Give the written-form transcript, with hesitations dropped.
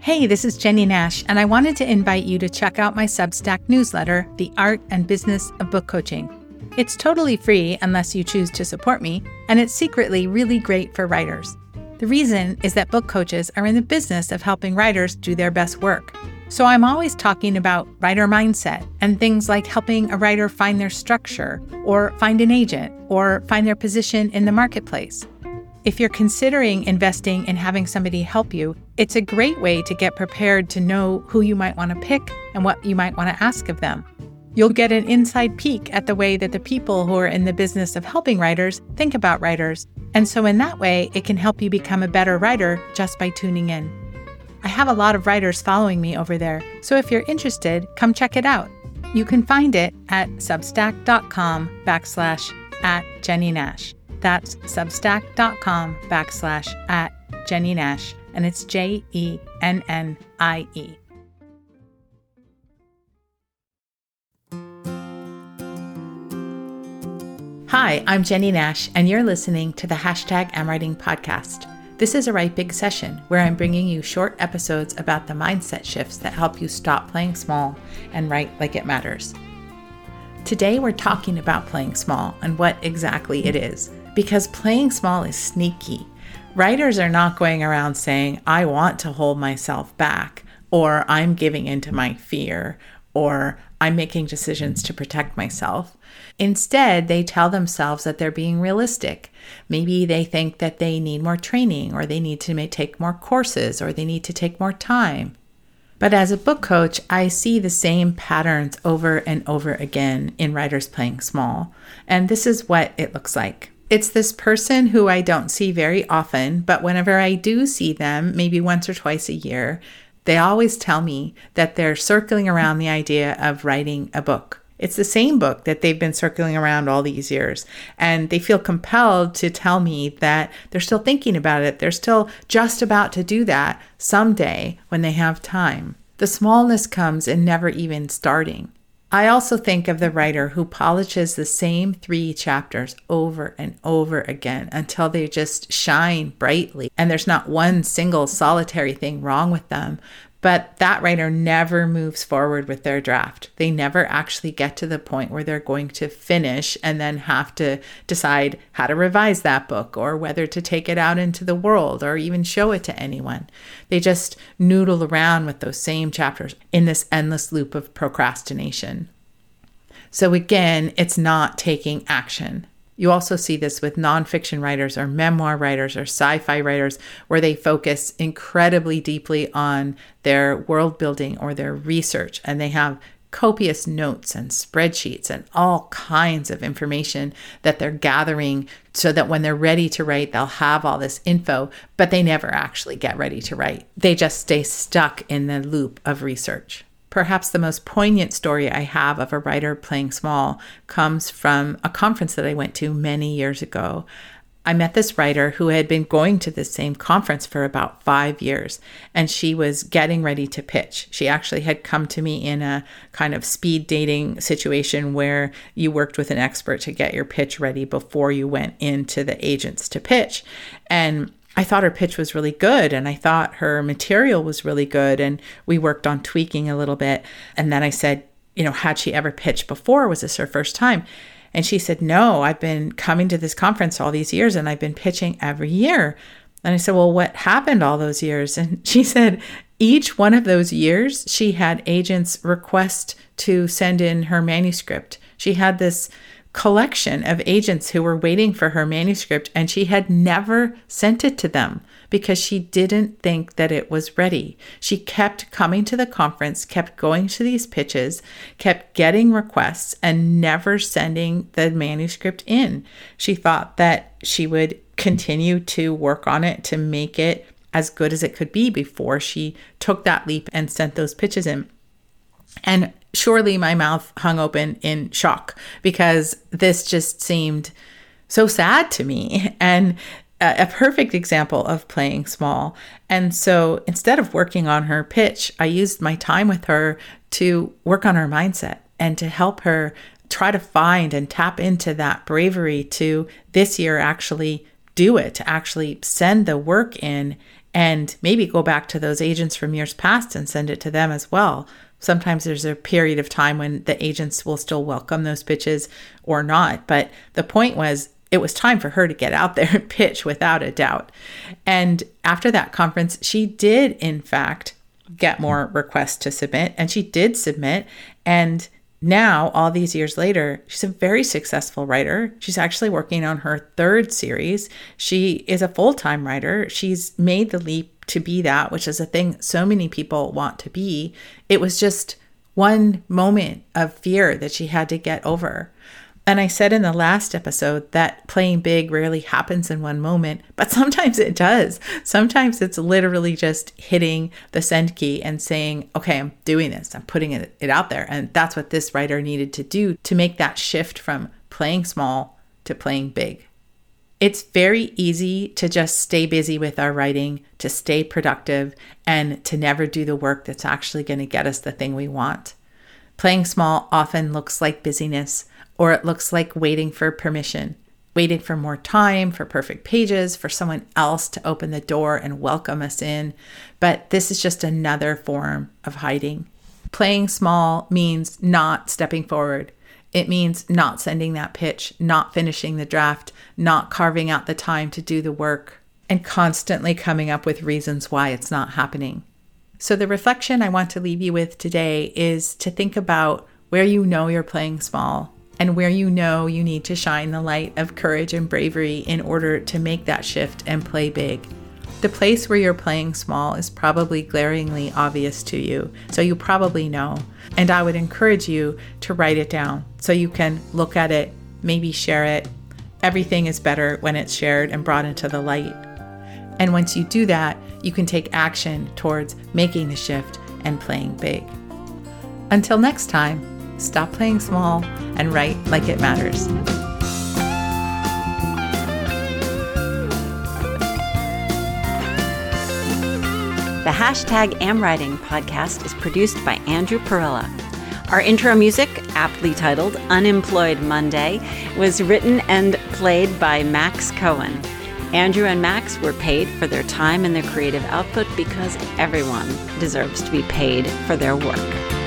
Hey, this is Jenny Nash, and I wanted to invite you to check out my Substack newsletter, The Art and Business of Book Coaching. It's totally free unless you choose to support me, and it's secretly really great for writers. The reason is that book coaches are in the business of helping writers do their best work. So I'm always talking about writer mindset and things like helping a writer find their structure, or find an agent, or find their position in the marketplace. If you're considering investing in having somebody help you, it's a great way to get prepared to know who you might want to pick and what you might want to ask of them. You'll get an inside peek at the way that the people who are in the business of helping writers think about writers. And so in that way, it can help you become a better writer just by tuning in. I have a lot of writers following me over there, so if you're interested, come check it out. You can find it at substack.com/@JennyNash. That's substack.com/@JennyNash, and it's JENNIE. Hi, I'm Jenny Nash, and you're listening to the #AmWriting podcast. This is a Write Big session where I'm bringing you short episodes about the mindset shifts that help you stop playing small and write like it matters. Today we're talking about playing small and what exactly it is, because playing small is sneaky. Writers are not going around saying, I want to hold myself back, or I'm giving into my fear, or I'm making decisions to protect myself. Instead, they tell themselves that they're being realistic. Maybe they think that they need more training, or they need to take more courses, or they need to take more time. But as a book coach, I see the same patterns over and over again in writers playing small. And this is what it looks like. It's this person who I don't see very often, but whenever I do see them, maybe once or twice a year, they always tell me that they're circling around the idea of writing a book. It's the same book that they've been circling around all these years. And they feel compelled to tell me that they're still thinking about it. They're still just about to do that someday when they have time. The smallness comes in never even starting. I also think of the writer who polishes the same 3 chapters over and over again until they just shine brightly and there's not one single solitary thing wrong with them. But that writer never moves forward with their draft. They never actually get to the point where they're going to finish and then have to decide how to revise that book or whether to take it out into the world or even show it to anyone. They just noodle around with those same chapters in this endless loop of procrastination. So again, it's not taking action. You also see this with nonfiction writers or memoir writers or sci-fi writers, where they focus incredibly deeply on their world building or their research, and they have copious notes and spreadsheets and all kinds of information that they're gathering so that when they're ready to write, they'll have all this info, but they never actually get ready to write. They just stay stuck in the loop of research. Perhaps the most poignant story I have of a writer playing small comes from a conference that I went to many years ago. I met this writer who had been going to the same conference for about 5 years, and she was getting ready to pitch. She actually had come to me in a kind of speed dating situation where you worked with an expert to get your pitch ready before you went into the agents to pitch. And I thought her pitch was really good, and I thought her material was really good, and we worked on tweaking a little bit. And then I said, had she ever pitched before? Was this her first time? And she said, no, I've been coming to this conference all these years, and I've been pitching every year. And I said, well, what happened all those years? And she said, each one of those years, she had agents request to send in her manuscript. She had this collection of agents who were waiting for her manuscript, and she had never sent it to them because she didn't think that it was ready. She kept coming to the conference, kept going to these pitches, kept getting requests, and never sending the manuscript in. She thought that she would continue to work on it to make it as good as it could be before she took that leap and sent those pitches in. And surely my mouth hung open in shock because this just seemed so sad to me and a perfect example of playing small. And so instead of working on her pitch, I used my time with her to work on her mindset and to help her try to find and tap into that bravery to this year actually do it, to actually send the work in and maybe go back to those agents from years past and send it to them as well. Sometimes there's a period of time when the agents will still welcome those pitches or not. But the point was, it was time for her to get out there and pitch without a doubt. And after that conference, she did, in fact, get more requests to submit, and she did submit. And now, all these years later, she's a very successful writer. She's actually working on her third series. She is a full-time writer. She's made the leap to be that, which is a thing so many people want to be. It was just one moment of fear that she had to get over. And I said in the last episode that playing big rarely happens in one moment, but sometimes it does. Sometimes it's literally just hitting the send key and saying, okay, I'm doing this. I'm putting it out there. And that's what this writer needed to do to make that shift from playing small to playing big. It's very easy to just stay busy with our writing, to stay productive, and to never do the work that's actually going to get us the thing we want. Playing small often looks like busyness, or it looks like waiting for permission, waiting for more time, for perfect pages, for someone else to open the door and welcome us in. But this is just another form of hiding. Playing small means not stepping forward. It means not sending that pitch, not finishing the draft, not carving out the time to do the work, and constantly coming up with reasons why it's not happening. So the reflection I want to leave you with today is to think about where you know you're playing small and where you know you need to shine the light of courage and bravery in order to make that shift and play big. The place where you're playing small is probably glaringly obvious to you, so you probably know. And I would encourage you to write it down so you can look at it, maybe share it. Everything is better when it's shared and brought into the light. And once you do that, you can take action towards making the shift and playing big. Until next time, stop playing small and write like it matters. The #AmWriting podcast is produced by Andrew Perella. Our intro music, aptly titled Unemployed Monday, was written and played by Max Cohen. Andrew and Max were paid for their time and their creative output because everyone deserves to be paid for their work.